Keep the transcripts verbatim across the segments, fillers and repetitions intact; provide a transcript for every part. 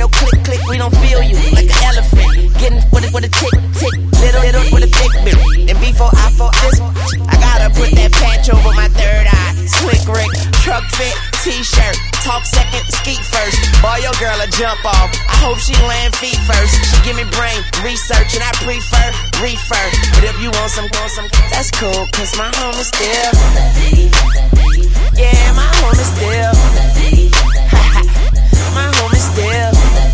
no click click, we don't feel you like an elephant. Getting with it with a tick tick, little little with a big bit. And before I fall this, I gotta put that patch over my third eye. Slick Rick, truck fit, t-shirt, talk second, ski first. Boy, your girl a jump off. I hope she land feet first. She give me brain research and I prefer refer. But if you want some, want some, that's cool, cause my home is still. Yeah, my home is still. My home is still.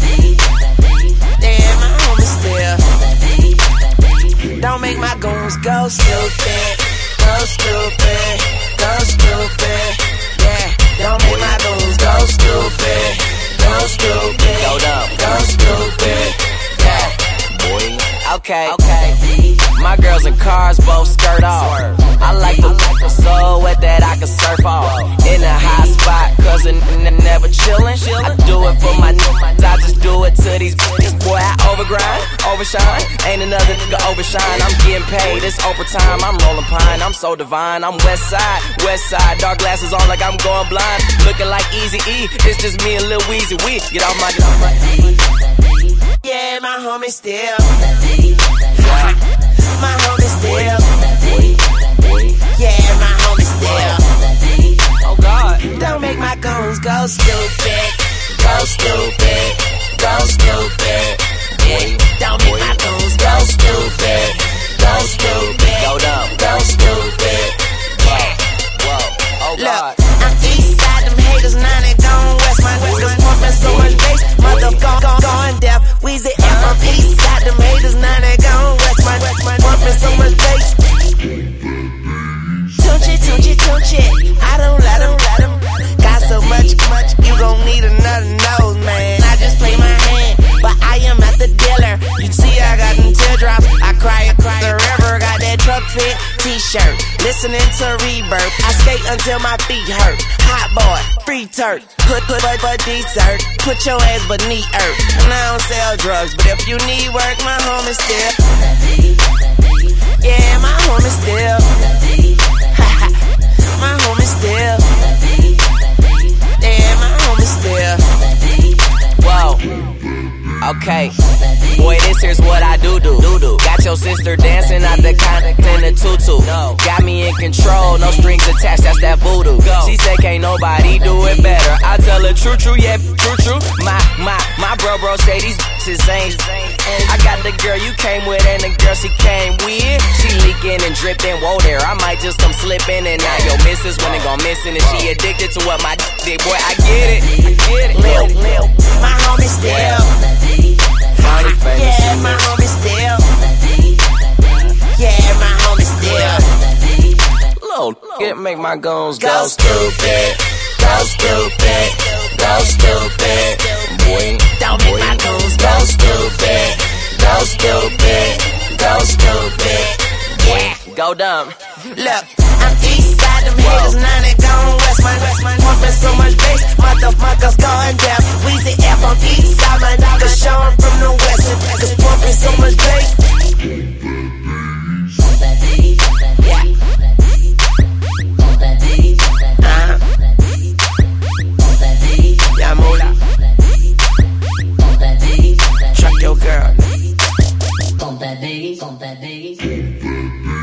Yeah, my home is still. Don't make my goons go stupid. Go stupid. Go stupid. Yeah, don't make my goons go stupid. Go stupid. Go dumb. Go stupid. Yeah, boy. Okay, okay. My girls in cars both skirt off. I like the liquor so wet that I can surf off. In a high spot, cause a n never chillin'. I do it for my niggas, I just do it to these bitches. Boy, I overgrind, overshine. Ain't another nigga overshine. I'm getting paid, it's overtime. I'm rolling pine, I'm so divine. I'm west side, west side. Dark glasses on like I'm going blind. Looking like Easy E, it's just me and Lil Weezy. We get off my, get off my. Yeah, my homie still. My homie still. Yeah, my homie still. Oh God. Don't make my goons go stupid. Go stupid. Go stupid. Yeah. Don't make my goons go stupid. Go stupid. Go dumb. Go stupid. Yeah. Whoa. Oh God. Look, I'm east side, them haters, now they gone west. My niggas pumping so much bass, motherfucker going deaf. Weezy F, I'm east side, them haters, now they gone west. My pumping so much bass. Tunchi, tunchi, tunchi. I don't let them, let them. Got so much, much, you gon' need another nose, man. I just play my hand, but I am at the dealer. You see, I got them teardrops. I cry, I cry. The river got that truck fit t-shirt. Listening to Rebirth. I skate until my feet hurt. Hot boy, free turf. Put, put, put, put dessert. Put your ass beneath earth. And I don't sell drugs, but if you need work, my home is still. Yeah, my home is still. My home is still. Yeah, my home is still. Whoa. Okay. Boy, this here's what I do do. do, do. Got your sister dancing out the kind in the tutu. No. Got me in control, no strings attached, that's that voodoo. Go. She say can't nobody do it better. I tell her true, true, yeah, true, true. My, my, my bro, bro say these bitches ain't. I got the girl you came with and the girl she came with. She leaking and dripping, whoa there. I might just come slipping and now your missus when it gon' missing and she addicted to what my did. Boy, I get it, I get it. Lil, Lil, my homie still. Yeah, my homie still. Yeah, my homie still. Lil, it make my goons go stupid. Go stupid. Go stupid. Boy, don't make my goons go stupid. Go stupid. Go stupid. Yeah, go dumb. Look, I'm east side, them haters, now they gone west. My, my pumping so much bass, motherfuckers going down. Weezy F on east side, my niggas showing from the west. Cause pumping so much bass. Yeah. Uh-huh. Yeah, Mola. Truck your girl. Pump that bass, pump that bass.